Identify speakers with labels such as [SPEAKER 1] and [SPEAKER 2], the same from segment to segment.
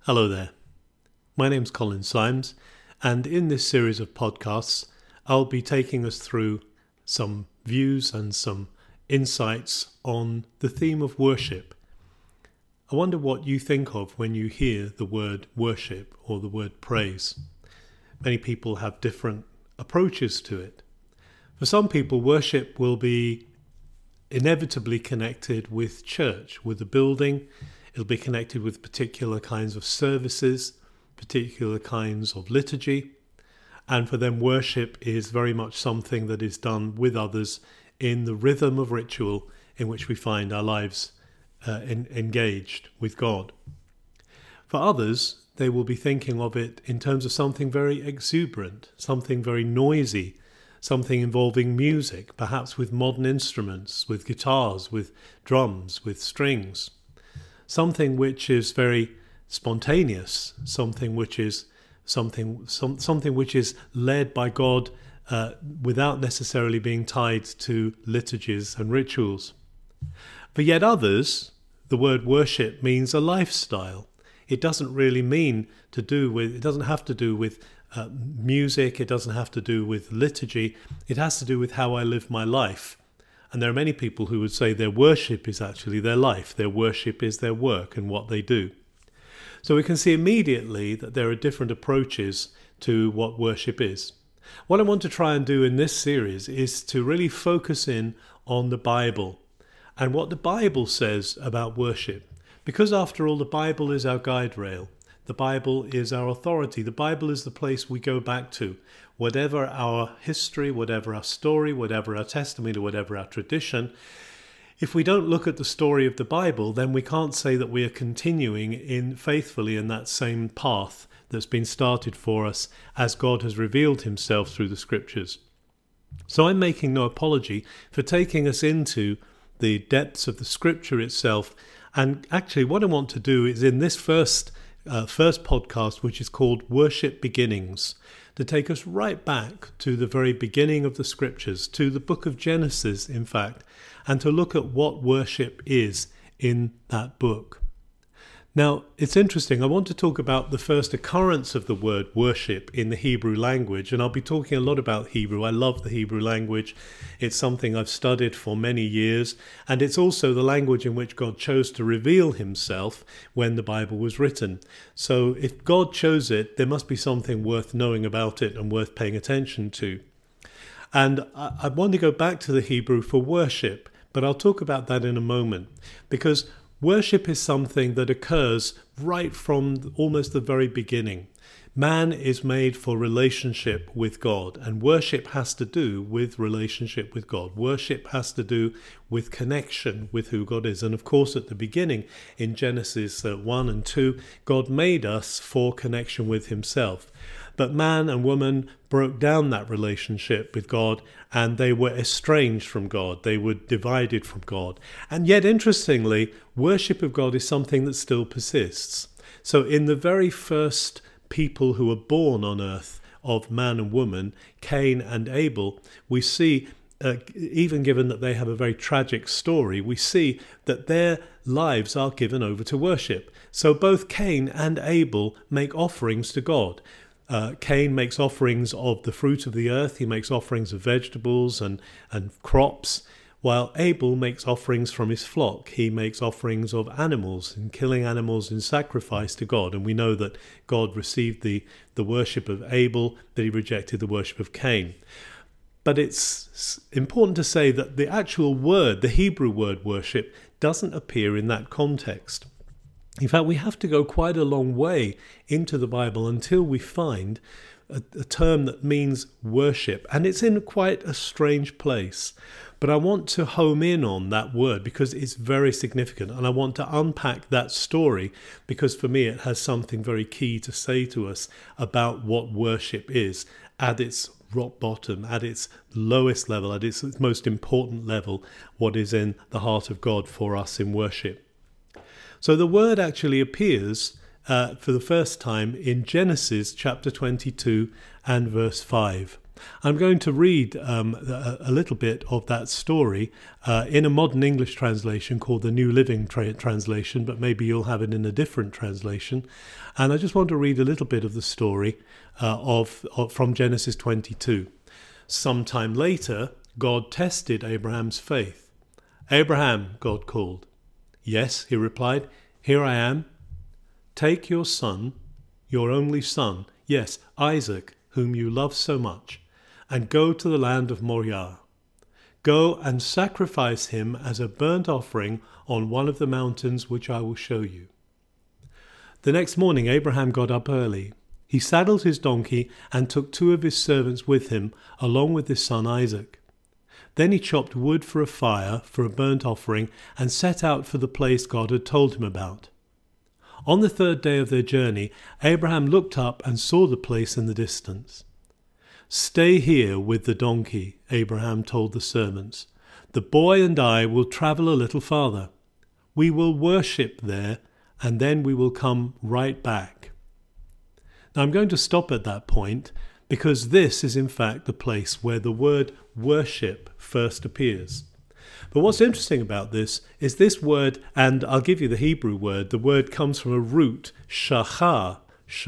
[SPEAKER 1] Hello there. My name's Colin Symes, and in this series of podcasts, I'll be taking us through some views and some insights on the theme of worship. I wonder what you think of when you hear the word worship or the word praise. Many people have different approaches to it. For some people, worship will be inevitably connected with church, with the building. It'll be connected with particular kinds of services, particular kinds of liturgy. And for them, worship is very much something that is done with others in the rhythm of ritual in which we find our lives engaged with God. For others, they will be thinking of it in terms of something very exuberant, something very noisy, something involving music, perhaps with modern instruments, with guitars, with drums, with strings. Something which is very spontaneous, something which is something which is led by God without necessarily being tied to liturgies and rituals. For yet others, the word worship means a lifestyle. It doesn't really it doesn't have to do with music, it doesn't have to do with liturgy, it has to do with how I live my life. And there are many people who would say their worship is actually their life, their worship is their work and what they do. So we can see immediately that there are different approaches to what worship is. What I want to try and do in this series is to really focus in on the Bible and what the Bible says about worship. Because after all, the Bible is our guide rail. The Bible is our authority. The Bible is the place we go back to. Whatever our history, whatever our story, whatever our testimony, whatever our tradition, if we don't look at the story of the Bible, then we can't say that we are continuing faithfully in that same path that's been started for us as God has revealed himself through the scriptures. So I'm making no apology for taking us into the depths of the scripture itself. And actually what I want to do is in this first podcast, which is called Worship Beginnings, to take us right back to the very beginning of the scriptures, to the book of Genesis, in fact, and to look at what worship is in that book. Now, it's interesting. I want to talk about the first occurrence of the word worship in the Hebrew language, and I'll be talking a lot about Hebrew. I love the Hebrew language. It's something I've studied for many years, and it's also the language in which God chose to reveal himself when the Bible was written. So if God chose it, there must be something worth knowing about it and worth paying attention to. And I want to go back to the Hebrew for worship, but I'll talk about that in a moment, because worship is something that occurs right from almost the very beginning. Man is made for relationship with God, and worship has to do with relationship with God. Worship has to do with connection with who God is. And of course, at the beginning, in Genesis 1 and 2, God made us for connection with himself. But man and woman broke down that relationship with God, and they were estranged from God. They were divided from God. And yet, interestingly, worship of God is something that still persists. So in the very first people who were born on earth of man and woman, Cain and Abel, we see, even given that they have a very tragic story, we see that their lives are given over to worship. So both Cain and Abel make offerings to God. Cain makes offerings of the fruit of the earth. He makes offerings of vegetables and crops, while Abel makes offerings from his flock. He makes offerings of animals and killing animals in sacrifice to God. And we know that God received the worship of Abel, that he rejected the worship of Cain. But it's important to say that the actual word, the Hebrew word worship, doesn't appear in that context. In fact, we have to go quite a long way into the Bible until we find a term that means worship. And it's in quite a strange place. But I want to home in on that word because it's very significant. And I want to unpack that story because for me it has something very key to say to us about what worship is at its rock bottom, at its lowest level, at its most important level, what is in the heart of God for us in worship. So the word actually appears for the first time in Genesis chapter 22 and verse 5. I'm going to read a little bit of that story in a modern English translation called the New Living Translation, but maybe you'll have it in a different translation. And I just want to read a little bit of the story from Genesis 22. Sometime later, God tested Abraham's faith. "Abraham," God called. "Yes," he replied, "here I am." "Take your son, your only son, yes, Isaac, whom you love so much, and go to the land of Moriah. Go and sacrifice him as a burnt offering on one of the mountains which I will show you." The next morning Abraham got up early. He saddled his donkey and took 2 of his servants with him, along with his son Isaac. Then he chopped wood for a fire for a burnt offering and set out for the place God had told him about. On the 3rd day of their journey, Abraham looked up and saw the place in the distance. "Stay here with the donkey," Abraham told the servants. "The boy and I will travel a little farther. We will worship there, and then we will come right back." Now I'm going to stop at that point because this is in fact the place where the word worship first appears. But what's interesting about this is this word, and I'll give you the Hebrew word, the word comes from a root, shachar.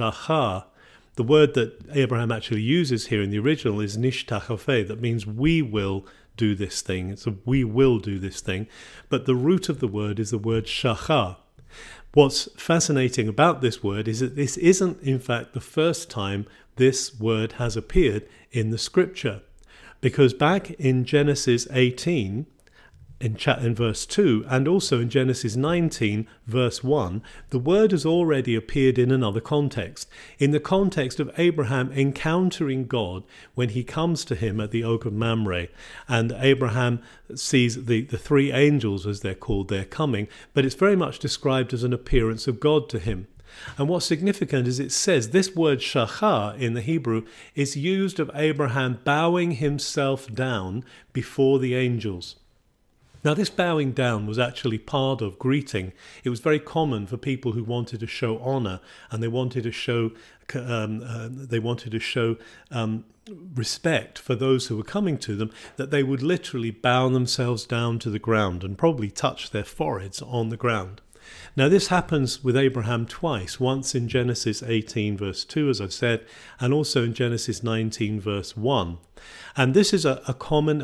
[SPEAKER 1] The word that Abraham actually uses here in the original is nishtachafeh, that means we will do this thing. It's a we will do this thing. But the root of the word is the word shachar. What's fascinating about this word is that this isn't in fact the first time this word has appeared in the scripture. Because back in Genesis 18, in verse 2, and also in Genesis 19, verse 1, the word has already appeared in another context. In the context of Abraham encountering God when he comes to him at the Oak of Mamre. And Abraham sees the 3 angels, as they're called, they're coming, but it's very much described as an appearance of God to him. And what's significant is it says this word shachar in the Hebrew is used of Abraham bowing himself down before the angels. Now, this bowing down was actually part of greeting. It was very common for people who wanted to show honor, and they wanted to show respect for those who were coming to them, that they would literally bow themselves down to the ground and probably touch their foreheads on the ground. Now, this happens with Abraham twice, once in Genesis 18 verse 2, as I've said, and also in Genesis 19 verse 1. And this is a common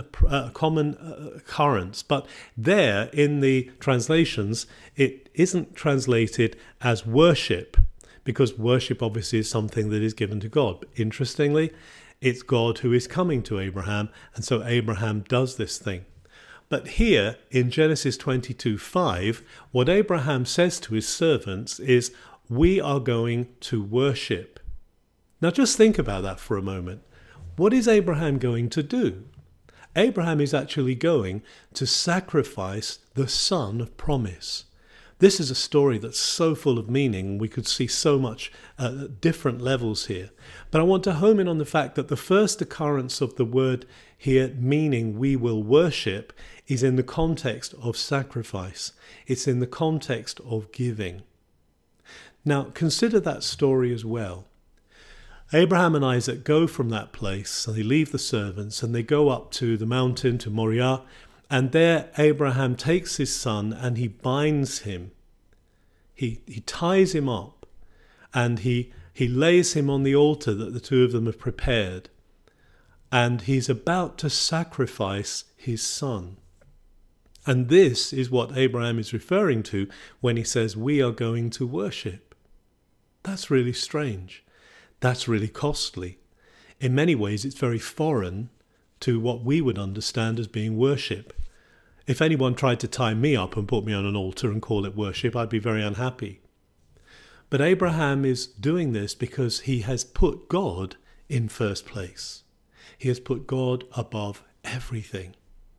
[SPEAKER 1] occurrence, but there in the translations, it isn't translated as worship, because worship obviously is something that is given to God. But interestingly, it's God who is coming to Abraham, and so Abraham does this thing. But here in Genesis 22:5, what Abraham says to his servants is, "We are going to worship." Now just think about that for a moment. What is Abraham going to do? Abraham is actually going to sacrifice the son of promise. This is a story that's so full of meaning. We could see so much different levels here. But I want to home in on the fact that the first occurrence of the word here, meaning we will worship, is in the context of sacrifice. It's in the context of giving. Now, consider that story as well. Abraham and Isaac go from that place, and they leave the servants, and they go up to the mountain, to Moriah, and there Abraham takes his son and he binds him. He ties him up, and he lays him on the altar that the 2 of them have prepared. And he's about to sacrifice his son. And this is what Abraham is referring to when he says, "We are going to worship." That's really strange. That's really costly. In many ways, it's very foreign to what we would understand as being worship. If anyone tried to tie me up and put me on an altar and call it worship, I'd be very unhappy. But Abraham is doing this because he has put God in first place. He has put God above everything.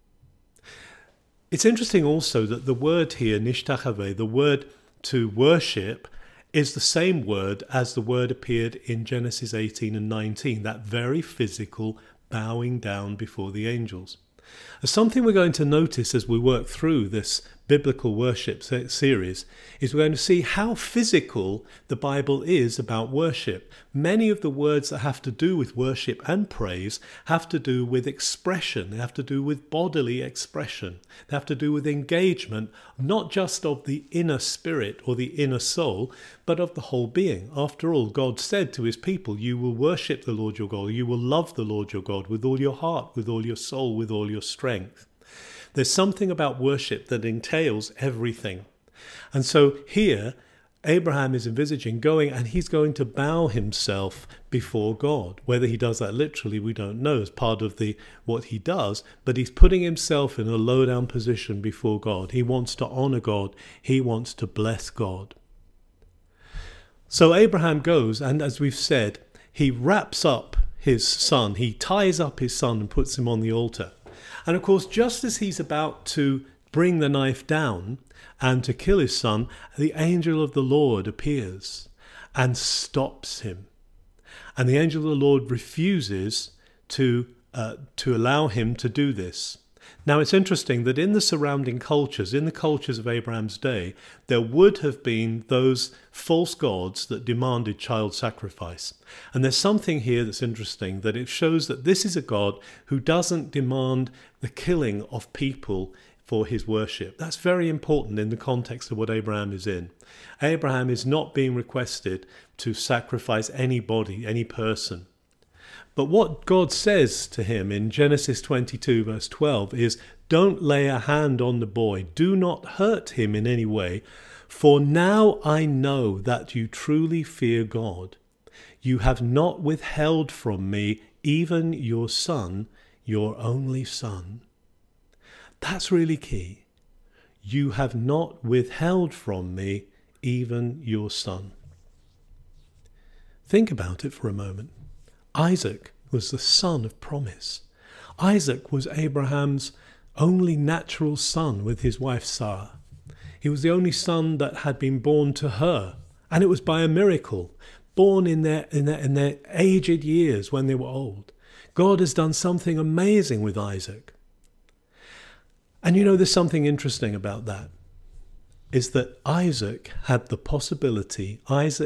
[SPEAKER 1] It's interesting also that the word here, nishtachave, the word to worship, is the same word as the word appeared in Genesis 18 and 19, that very physical bowing down before the angels. Something we're going to notice as we work through this biblical worship series is we're going to see how physical the Bible is about worship. Many of the words that have to do with worship and praise have to do with expression. They have to do with bodily expression. They have to do with engagement, not just of the inner spirit or the inner soul, but of the whole being. After all, God said to his people, you will worship the Lord your God. You will love the Lord your God with all your heart, with all your soul, with all your strength. There's something about worship that entails everything. And so here, Abraham is envisaging going, and he's going to bow himself before God. Whether he does that literally, we don't know, as part of what he does, but he's putting himself in a low-down position before God. He wants to honor God. He wants to bless God. So Abraham goes, and as we've said, he wraps up his son. He ties up his son and puts him on the altar. And of course, just as he's about to bring the knife down and to kill his son, the angel of the Lord appears and stops him. And the angel of the Lord refuses to allow him to do this. Now, it's interesting that in the surrounding cultures, in the cultures of Abraham's day, there would have been those false gods that demanded child sacrifice. And there's something here that's interesting, that it shows that this is a God who doesn't demand the killing of people for his worship. That's very important in the context of what Abraham is in. Abraham is not being requested to sacrifice anybody, any person. But what God says to him in Genesis 22 verse 12 is, don't lay a hand on the boy. Do not hurt him in any way. For now I know that you truly fear God. You have not withheld from me even your son, your only son. That's really key. You have not withheld from me even your son. Think about it for a moment. Isaac was the son of promise. Isaac was Abraham's only natural son with his wife Sarah. He was the only son that had been born to her, and it was by a miracle, born in their aged years when they were old. God has done something amazing with Isaac. And there's something interesting about that, is that Isaac had the possibility,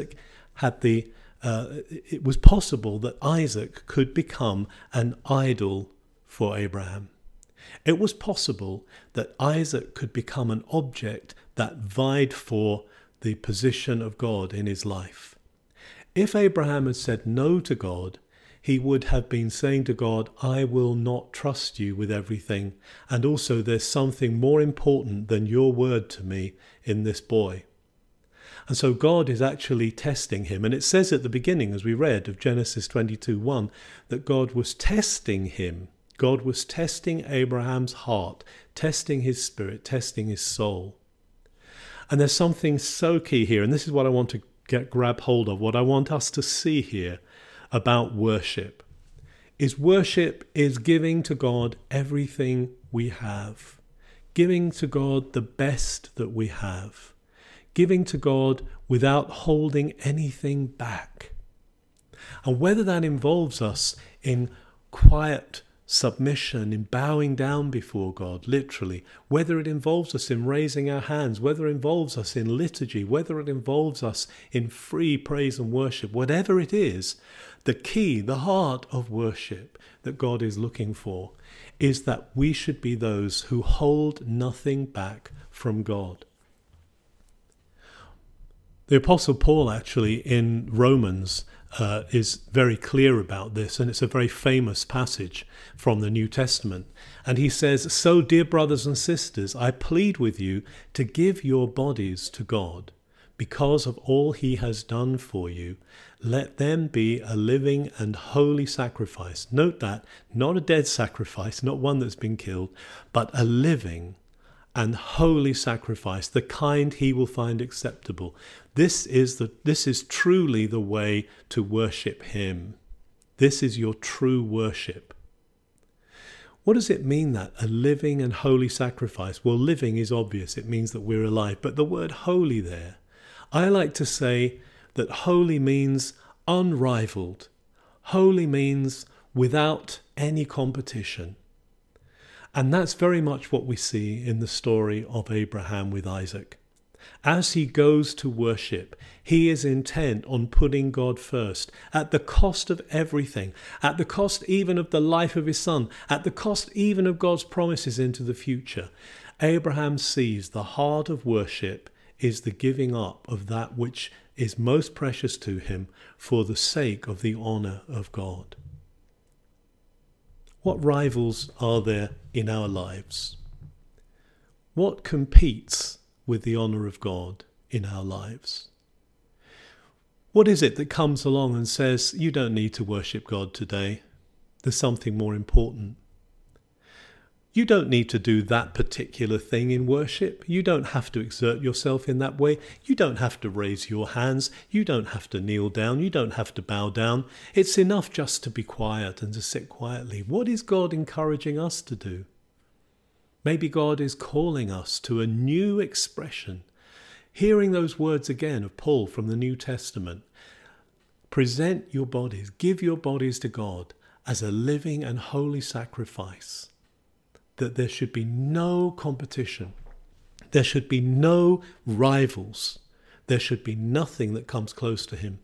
[SPEAKER 1] it was possible that Isaac could become an idol for Abraham. It was possible that Isaac could become an object that vied for the position of God in his life. If Abraham had said no to God, he would have been saying to God, I will not trust you with everything, and also there's something more important than your word to me in this boy. And so God is actually testing him. And it says at the beginning, as we read of Genesis 22:1, that God was testing him. God was testing Abraham's heart, testing his spirit, testing his soul. And there's something so key here, and this is what I want to grab hold of, what I want us to see here about worship. Worship is giving to God everything we have, giving to God the best that we have. Giving to God without holding anything back. And whether that involves us in quiet submission, in bowing down before God, literally, whether it involves us in raising our hands, whether it involves us in liturgy, whether it involves us in free praise and worship, whatever it is, the key, the heart of worship that God is looking for is that we should be those who hold nothing back from God. The Apostle Paul actually in Romans is very clear about this, and it's a very famous passage from the New Testament. And he says, so dear brothers and sisters, I plead with you to give your bodies to God because of all he has done for you. Let them be a living and holy sacrifice. Note that, not a dead sacrifice, not one that's been killed, but a living and holy sacrifice, the kind he will find acceptable. This is truly the way to worship him. This is your true worship. What does it mean, that a living and holy sacrifice? Well, living is obvious. It means that we're alive. But the word holy there, I like to say that holy means unrivaled. Holy means without any competition. And that's very much what we see in the story of Abraham with Isaac. As he goes to worship, he is intent on putting God first, at the cost of everything, at the cost even of the life of his son, at the cost even of God's promises into the future. Abraham sees the heart of worship is the giving up of that which is most precious to him for the sake of the honour of God. What rivals are there in our lives? What competes with the honour of God in our lives? What is it that comes along and says, you don't need to worship God today, there's something more important? You don't need to do that particular thing in worship. You don't have to exert yourself in that way. You don't have to raise your hands. You don't have to kneel down. You don't have to bow down. It's enough just to be quiet and to sit quietly. What is God encouraging us to do? Maybe God is calling us to a new expression. Hearing those words again of Paul from the New Testament. Present your bodies, give your bodies to God as a living and holy sacrifice. That there should be no competition. There should be no rivals. There should be nothing that comes close to him.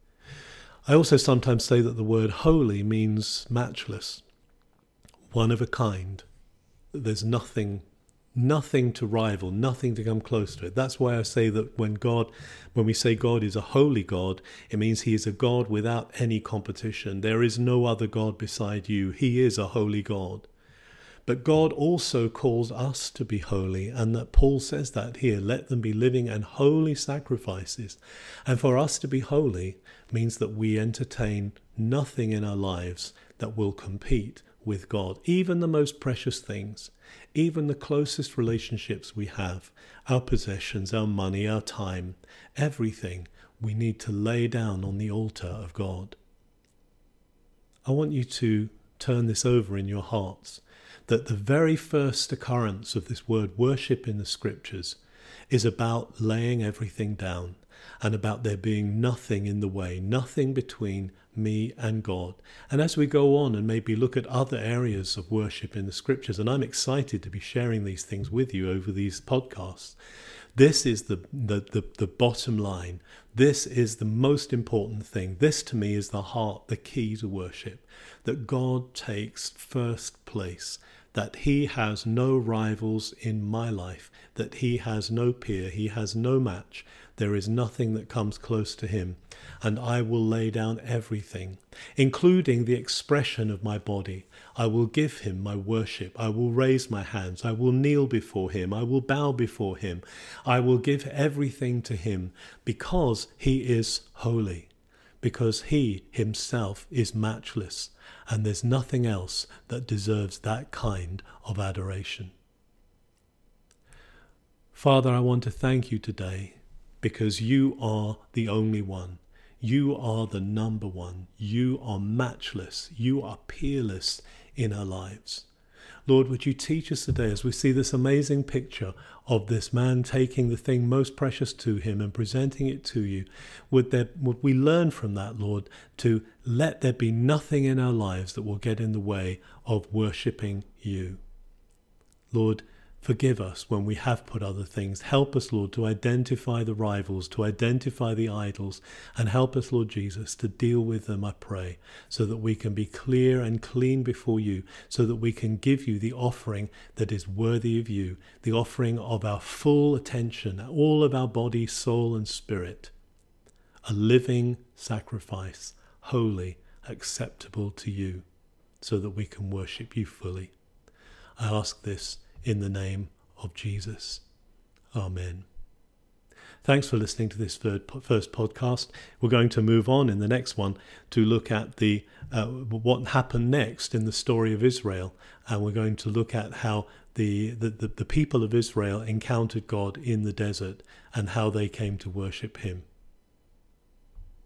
[SPEAKER 1] I also sometimes say that the word holy means matchless, one of a kind. There's nothing to rival, nothing to come close to it. That's why I say that when we say God is a holy God, it means he is a God without any competition. There is no other God beside you. He is a holy God. But God also calls us to be holy, and that Paul says that here, let them be living and holy sacrifices. And for us to be holy means that we entertain nothing in our lives that will compete with God. Even the most precious things, even the closest relationships we have, our possessions, our money, our time, everything we need to lay down on the altar of God. I want you to turn this over in your hearts, that the very first occurrence of this word worship in the scriptures is about laying everything down and about there being nothing in the way, nothing between me and God. And as we go on and maybe look at other areas of worship in the scriptures, and I'm excited to be sharing these things with you over these podcasts, this is the bottom line. This is the most important thing. This to me is the heart, the key to worship, that God takes first place, that he has no rivals in my life, that he has no peer, he has no match. There is nothing that comes close to him, and I will lay down everything, including the expression of my body. I will give him my worship. I will raise my hands. I will kneel before him. I will bow before him. I will give everything to him because he is holy, because he himself is matchless, and there's nothing else that deserves that kind of adoration. Father, I want to thank you today because you are the only one. You are the number one. You are matchless. You are peerless in our lives. Lord, would you teach us today as we see this amazing picture of this man taking the thing most precious to him and presenting it to you? Would we learn from that, Lord, to let there be nothing in our lives that will get in the way of worshipping you? Lord, forgive us when we have put other things. Help us, Lord, to identify the rivals, to identify the idols, and help us, Lord Jesus, to deal with them, I pray, so that we can be clear and clean before you, so that we can give you the offering that is worthy of you, the offering of our full attention, all of our body, soul, and spirit, a living sacrifice, holy, acceptable to you, so that we can worship you fully. I ask this in the name of Jesus. Amen. Thanks for listening to this first podcast. We're going to move on in the next one to look at what happened next in the story of Israel, and we're going to look at how the people of Israel encountered God in the desert and how they came to worship him.